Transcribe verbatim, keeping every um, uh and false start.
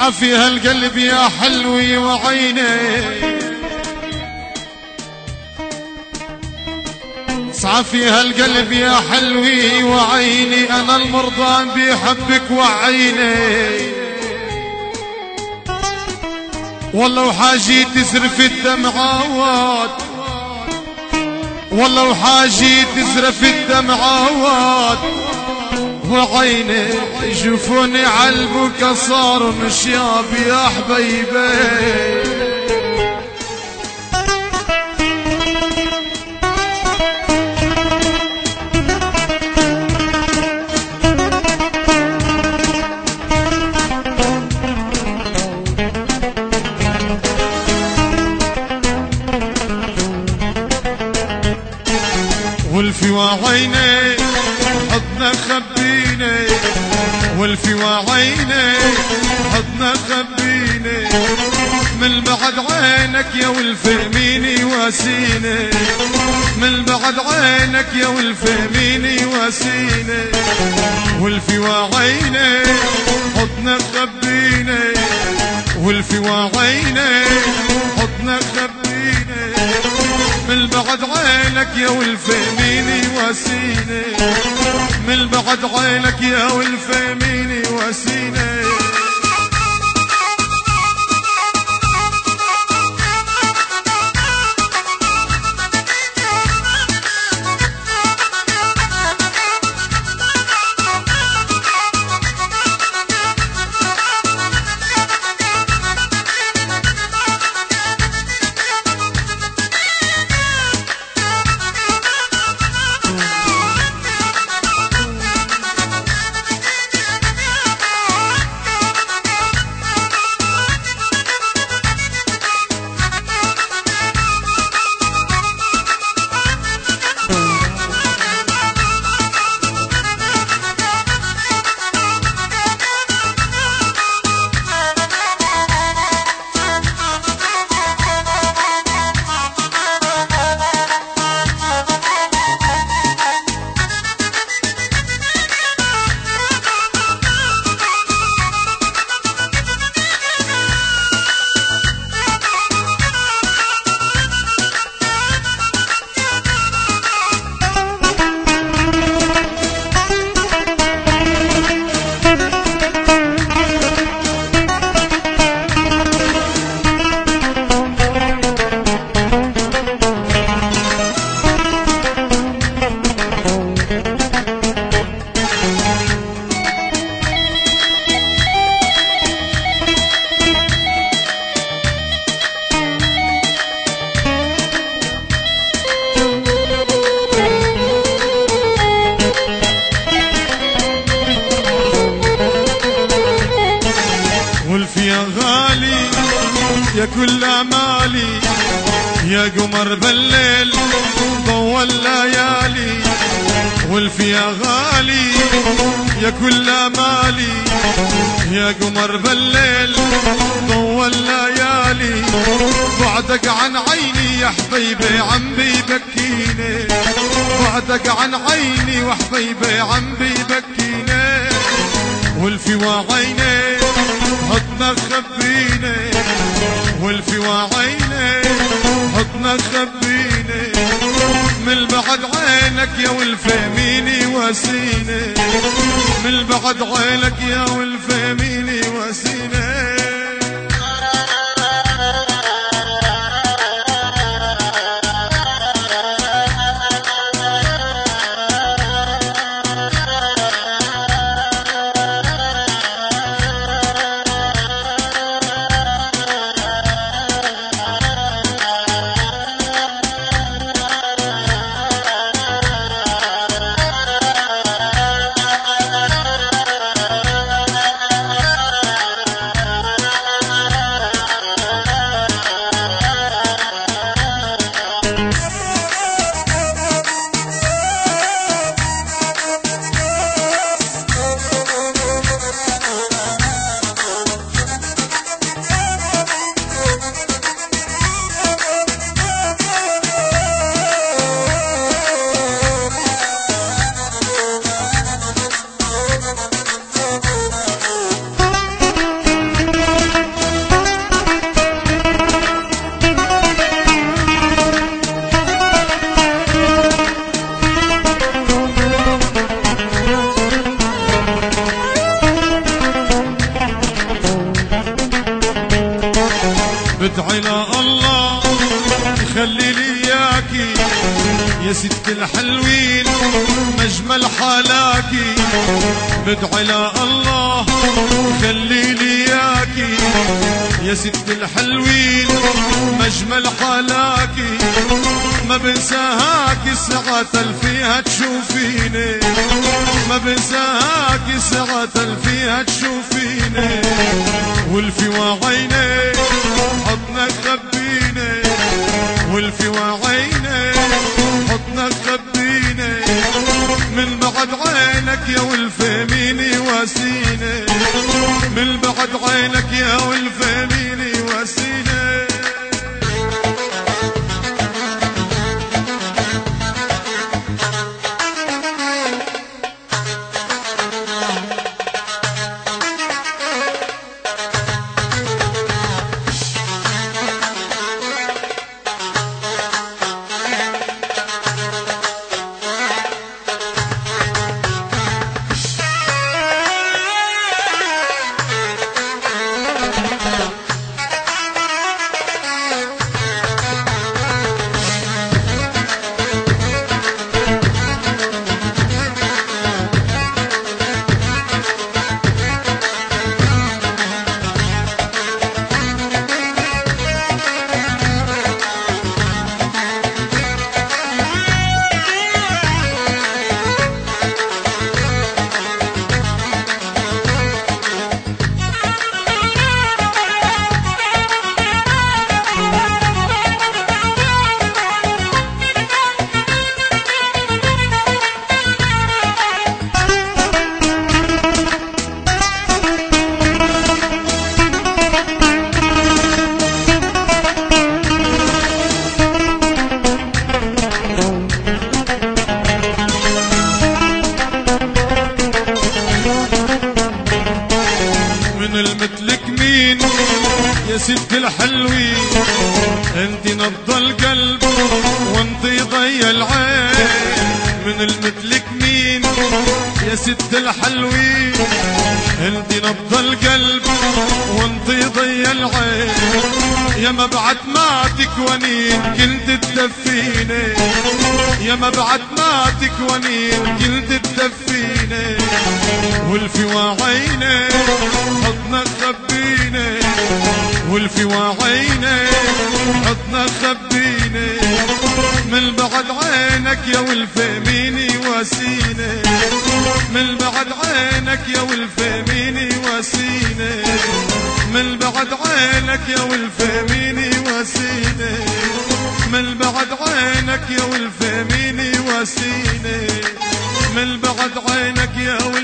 صافي هالقلب يا حلوي وعيني، صافي هالقلب يا حلوي وعيني، أنا المرضى بحبك وعيني، والله وحاجي تزرف الدمعات، والله وحاجي تزرف الدمعات وعيني، شوفوني عالبكا صار مشياب يا حبيبي. والفي وعيني حضنا خبيني، والفي وعيني حضنا خبيني، من بعد عينك يا والفي ميني واسيني، من بعد عينك يا والفي ميني واسيني، والفي وعيني حضنا خبيني، والفي وعيني حضنا خبيني، من بعد عينك يا والفهميني واسيني، من بعد عينك يا والفهميني واسيني. يا كل امالي يا قمر بالليل ضوى الليالي، والفي يا غالي يا كل امالي يا قمر بالليل ضوى الليالي، بعدك عن عيني يا حبيبي عم بيبكيني، بعدك عن عيني وحبيبي عم بيبكيني، والفي وعيني حضنا خبيني، والفي وعيني حضنا خبيني، من بعد عينك يا والفهميني واسيني، من بعد عينك يا والفهميني واسيني. خلي لي اياكي يا ست الحلوين مجمل حالاكي بدعي لا الله خلي لي اياكي يا ست الحلوين مجمل حالاكي ما بنساهاكي ساعة فيها تشوفيني ما بنساهاكي ساعة فيها تشوفيني والفي وعيني حضنك خبيني والفي وعيني حضنك خبيني من بعد عينك يا والفهميني واسيني من بعد عينك يا والفهميني واسيني يا ست الحلوين انت نبض القلب وانت ضي العين من المثلك مين يا ست الحلوين انت نبض القلب وانت ضي العين يا مبعد ما تكونين كنت تدفيني يا مبعد ما تكونين كنت تدفيني والفي وعيني حضنك خبيني والفي وعيني حضنك خبيني من بعد عينك يا والفهميني واسيني من بعد عينك يا والفهميني واسيني من بعد عينك يا والفهميني واسيني من بعد عينك يا والفهميني واسيني من بعد عينك يا